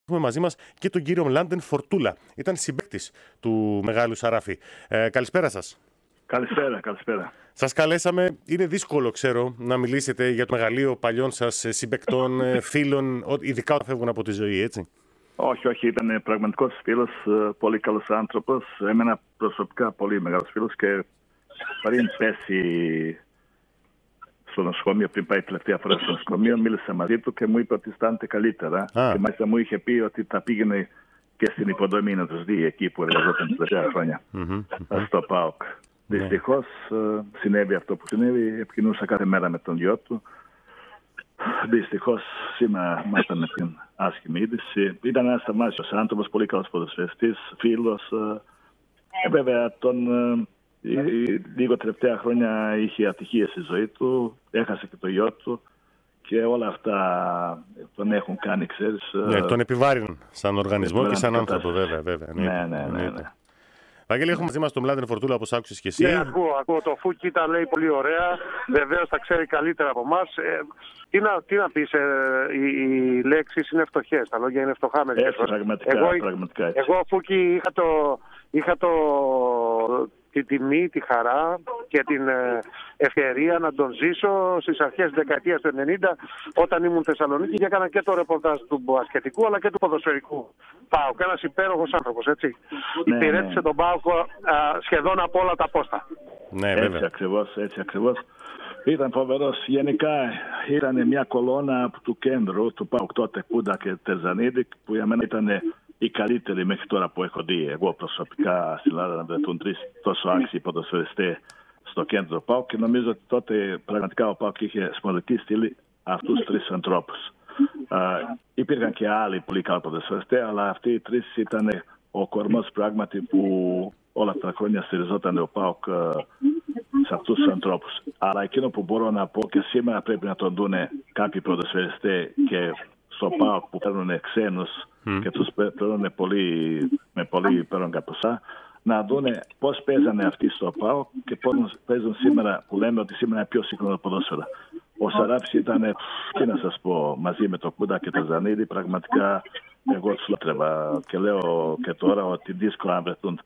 Έχουμε μαζί μας και τον κύριο Μλάντεν Φορτούλα. Ήταν συμπαίκτης του μεγάλου Σαράφη. Καλησπέρα σας. Καλησπέρα. Σας καλέσαμε. Είναι δύσκολο, ξέρω, να μιλήσετε για το μεγαλείο παλιών σας συμπαικτών, φίλων, ειδικά όταν φεύγουν από τη ζωή, έτσι. Όχι, ήταν πραγματικός φίλος, πολύ καλός άνθρωπος. Εμένα προσωπικά πολύ μεγάλος φίλος και πριν πέσει στο νοσοκομείο, πριν πάει τελευταία φορά στο νοσοκομείο, μίλησα μαζί του και μου είπε ότι αισθάνεται καλύτερα. Και μάλιστα μου είχε πει ότι θα πήγαινε και στην υποδομή να τους δει εκεί που εργαζόταν τα τελευταία χρόνια στο ΠΑΟΚ. Δυστυχώς συνέβη αυτό που συνέβη. Επικοινούσα κάθε μέρα με τον γιο του. Δυστυχώς σήμερα μάθαμε την άσχημη είδηση. Ήταν ένας θαυμάσιος άνθρωπος, πολύ καλός ποδοσφαιριστής, φίλος. Βέβαια, λίγο τελευταία χρόνια είχε ατυχίες στη ζωή του, έχασε και το γιο του και όλα αυτά τον έχουν κάνει, ξέρεις. Ναι, τον επιβάρυναν σαν οργανισμό και σαν άνθρωπο, βέβαια. Ναι. Βαγγέλη, έχουμε μαζί μας τον Μλάντεν Φορτούλα, όπως άκουσες και εσύ. Ναι, ακούω. Το Φούκι τα λέει πολύ ωραία. Βεβαίως τα ξέρει καλύτερα από εμάς. Τι να πεις, οι λέξεις είναι φτωχές, τα λόγια είναι φτωχά μερικές φορές. Πραγματικά έτσι. Εγώ, Φούκι, είχα τη τιμή, τη χαρά και την ευκαιρία να τον ζήσω στις αρχές της δεκαετίας του 90 όταν ήμουν Θεσσαλονίκη και έκανα και το ρεπορτάζ του μπασκετικού αλλά και του ποδοσφαιρικού. ΠΑΟΚ, ένας υπέροχος άνθρωπος, έτσι. Υπηρέτησε τον ΠΑΟΚ σχεδόν από όλα τα πόστα. Ναι, βέβαια. Έτσι ακριβώς. Ήταν φοβερός. Γενικά ήταν μια κολόνα του κέντρου του ΠΑΟΚ τότε, Κούντα και Τερζανίδη, που για μένα ήταν οι καλύτεροι μέχρι τώρα που έχω δει. Εγώ προσωπικά στην Ελλάδα να βρεθούν τρεις τόσο άξιοι ποδοσφαιριστές στο κέντρο του ΠΑΟΚ και νομίζω ότι τότε πραγματικά ο ΠΑΟΚ είχε σπονδική στήλη αυτούς τους τρεις ανθρώπους. Υπήρχαν και άλλοι πολύ καλοί ποδοσφαιριστές, αλλά αυτοί οι τρεις ήταν ο κορμός πράγματι που όλα τα χρόνια στηριζόταν ο ΠΑΟΚ σε αυτούς τους ανθρώπους. Αλλά εκείνο που μπορώ να πω και σήμερα πρέπει να τον δούνε κάποιοι ποδοσφαιριστές και στο ΠΑΟΚ που παίρνουν ξένους και τους παίρνουν με πολύ υπέρογκα ποσά, να δούνε πώς παίζανε αυτοί στο ΠΑΟΚ και πώς παίζουν σήμερα, που λέμε ότι σήμερα είναι πιο σύγχρονο ποδόσφαιρο. Ο Σαράφης ήταν, τι να σας πω, μαζί με το Κούντα και το Ζανίδη, πραγματικά εγώ τους λάτρευα και λέω και τώρα ότι δύσκολα να βρεθούν.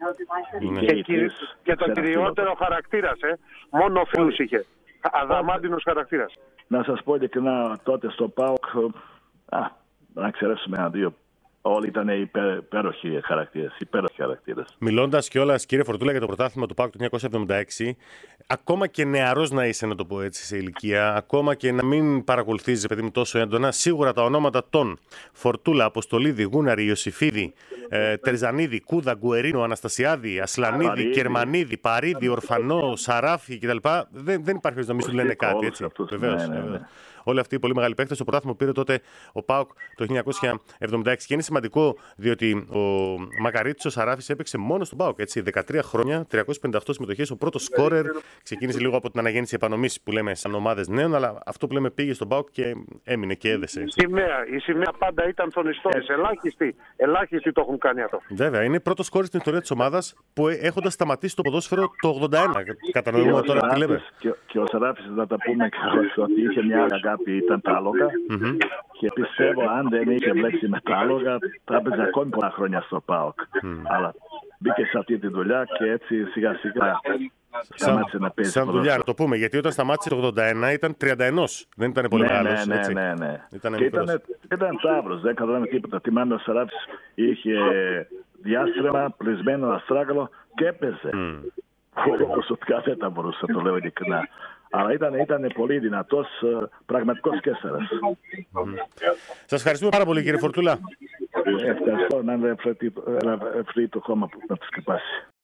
Και το κυριότερο χαρακτήρας, μόνο φίλους είχε. Αδαμάντινος χαρακτήρας. Να σας πω ειλικρινά, τότε στο ΠΑΟΚ, να εξαιρέσουμε ένα-δύο, όλοι ήταν υπέροχοι χαρακτήρες. Μιλώντας κιόλας, κύριε Φορτούλα, για το πρωτάθλημα του ΠΑΟΚ του 1976, ακόμα και νεαρός να είσαι, να το πω έτσι, σε ηλικία, ακόμα και να μην παρακολουθείς, παιδί μου, τόσο έντονα, σίγουρα τα ονόματα των Φορτούλα, Αποστολίδη, Γούναρη, Ιωσήφιδη, Τερζανίδη, Κούδα, Γκουερίνο, Αναστασιάδη, Ασλανίδη, Κερμανίδη, Παρίδη, Ορφανό, Σαράφη κτλ. Δεν υπάρχει να μην σου λένε κάτι, έτσι. Βεβαίως. Όλοι αυτοί οι πολύ μεγάλοι παίκτες. Το πρωτάθλημα πήρε τότε ο ΠΑΟΚ το 1976 και είναι σημαντικό διότι ο Μακαρίτης ο Σαράφης έπαιξε μόνο στον ΠΑΟΚ. 13 χρόνια, 358 συμμετοχές. Ο πρώτος σκόρερ ξεκίνησε λίγο από την αναγέννηση επανομής που λέμε σαν ομάδες νέων, αλλά αυτό που λέμε πήγε στον ΠΑΟΚ και έμεινε και έδεσε. Η σημαία πάντα ήταν στον ιστόρης. Ελάχιστοι το έχουν κάνει αυτό. Βέβαια, είναι πρώτος σκόρερ στην ιστορία της ομάδας που έχοντας σταματήσει το ποδόσφαιρο το 81. Κατανοούμε τώρα τι λέμε. Και ο Σαράφης, να τα πούμε ότι είχε μια αγάπη, ήταν τα άλογα. Και πιστεύω αν δεν είχε μπλέξει με τα άλογα θα έπαιζε ακόμη πολλά χρόνια στο ΠΑΟΚ. Αλλά μπήκε σε αυτή τη δουλειά και έτσι σιγά σιγά σταμάτησε να παίζει. Σαν δουλειά, να το πούμε, γιατί όταν σταμάτησε το 81 ήταν 31. Δεν ήταν πολύ μεγάλος. Ναι. Και ήταν τάβρος, δεν καταλάβαμε τίποτα. Θυμάμαι ο Σαράφης είχε διάστρεμα, πλεισμένο αστράγαλο και έπαιζε. Προσωπικά δεν θα μπορούσα να το λέω ειλικρινά. Αλλά ήταν πολύ δυνατός, πραγματικός κέσσερας. Σας ευχαριστούμε πάρα πολύ, κύριε Φορτούλα. Ευχαριστώ, να είναι ευθύ το χώμα που να το σκεπάσει.